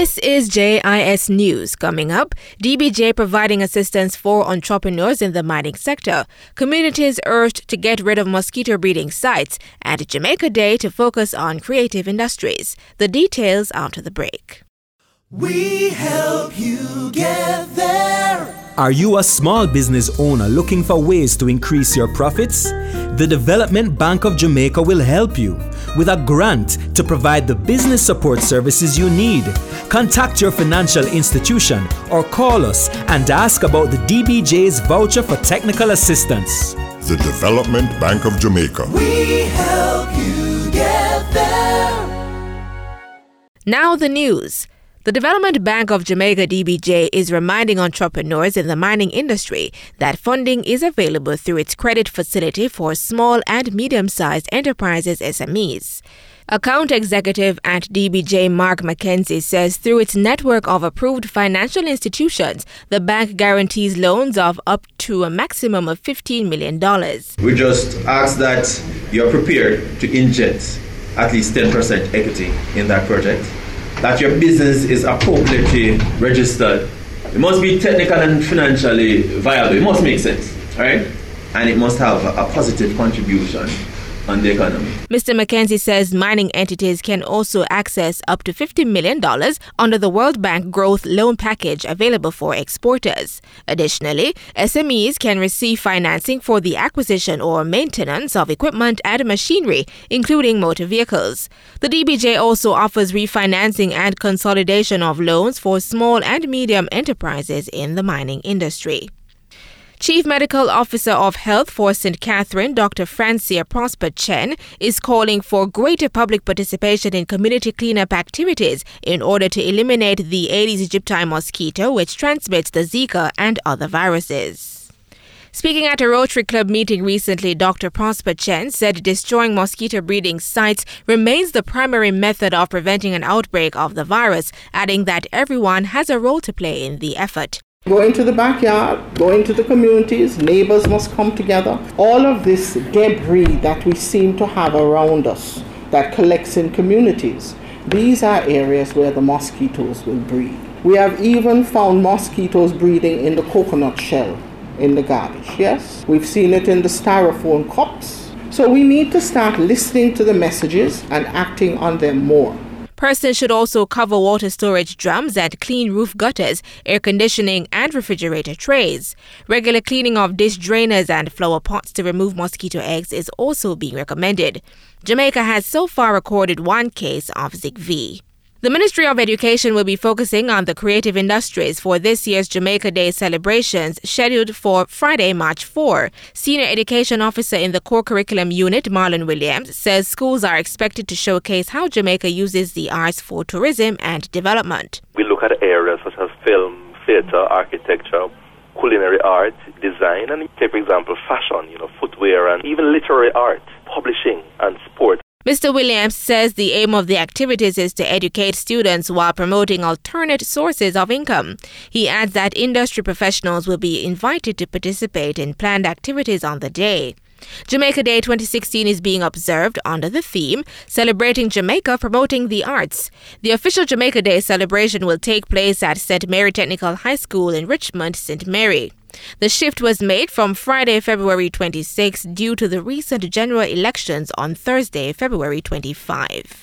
This is JIS News. Coming up, DBJ providing assistance for entrepreneurs in the mining sector, communities urged to get rid of mosquito breeding sites, and Jamaica Day to focus on creative industries. The details after the break. We help you get there. Are you a small business owner looking for ways to increase your profits? The Development Bank of Jamaica will help you with a grant to provide the business support services you need. Contact your financial institution or call us and ask about the DBJ's voucher for technical assistance. The Development Bank of Jamaica. We help you get there. Now the news. The Development Bank of Jamaica DBJ is reminding entrepreneurs in the mining industry that funding is available through its credit facility for small and medium-sized enterprises SMEs. Account executive at DBJ Mark McKenzie says through its network of approved financial institutions, the bank guarantees loans of up to a maximum of $15 million. We just ask that you're prepared to inject at least 10% equity in that project, that your business is appropriately registered. It must be technical and financially viable. It must make sense, right? And it must have a positive contribution on the economy. Mr. McKenzie says mining entities can also access up to $50 million under the World Bank Growth Loan Package available for exporters. Additionally, SMEs can receive financing for the acquisition or maintenance of equipment and machinery, including motor vehicles. The DBJ also offers refinancing and consolidation of loans for small and medium enterprises in the mining industry. Chief Medical Officer of Health for St. Catherine, Dr. Francia Prosper Chen, is calling for greater public participation in community cleanup activities in order to eliminate the Aedes aegypti mosquito, which transmits the Zika and other viruses. Speaking at a Rotary Club meeting recently, Dr. Prosper Chen said destroying mosquito breeding sites remains the primary method of preventing an outbreak of the virus, adding that everyone has a role to play in the effort. Going to the backyard, going to the communities, neighbors must come together. All of this debris that we seem to have around us that collects in communities, these are areas where the mosquitoes will breed. We have even found mosquitoes breeding in the coconut shell in the garbage, yes? We've seen it in the styrofoam cups. So we need to start listening to the messages and acting on them more. Persons should also cover water storage drums and clean roof gutters, air conditioning and refrigerator trays. Regular cleaning of dish drainers and flower pots to remove mosquito eggs is also being recommended. Jamaica has so far recorded one case of ZIKV. The Ministry of Education will be focusing on the creative industries for this year's Jamaica Day celebrations scheduled for Friday, March 4. Senior Education Officer in the Core Curriculum Unit, Marlon Williams, says schools are expected to showcase how Jamaica uses the arts for tourism and development. We look at areas such as film, theatre, architecture, culinary art, design, and take, for example, fashion, footwear, and even literary art, publishing, and sport. Mr. Williams says the aim of the activities is to educate students while promoting alternate sources of income. He adds that industry professionals will be invited to participate in planned activities on the day. Jamaica Day 2016 is being observed under the theme, Celebrating Jamaica, Promoting the Arts. The official Jamaica Day celebration will take place at St. Mary Technical High School in Richmond, St. Mary. The shift was made from Friday, February 26 due to the recent general elections on Thursday, February 25.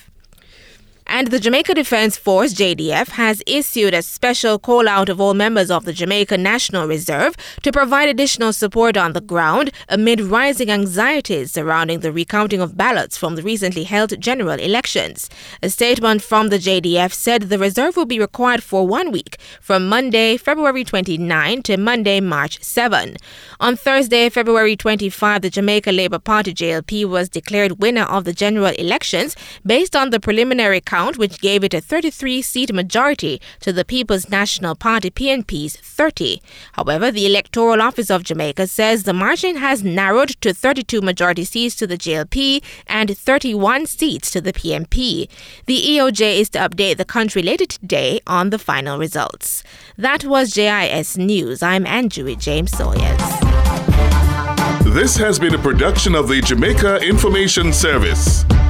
And the Jamaica Defence Force, JDF, has issued a special call-out of all members of the Jamaica National Reserve to provide additional support on the ground amid rising anxieties surrounding the recounting of ballots from the recently held general elections. A statement from the JDF said the reserve will be required for 1 week, from Monday, February 29 to Monday, March 7. On Thursday, February 25, the Jamaica Labour Party, JLP, was declared winner of the general elections based on the preliminary count, which gave it a 33-seat majority to the People's National Party, PNP's 30. However, the Electoral Office of Jamaica says the margin has narrowed to 32 majority seats to the JLP and 31 seats to the PNP. The EOJ is to update the country later today on the final results. That was JIS News. I'm Andrew James Sawyers. This has been a production of the Jamaica Information Service.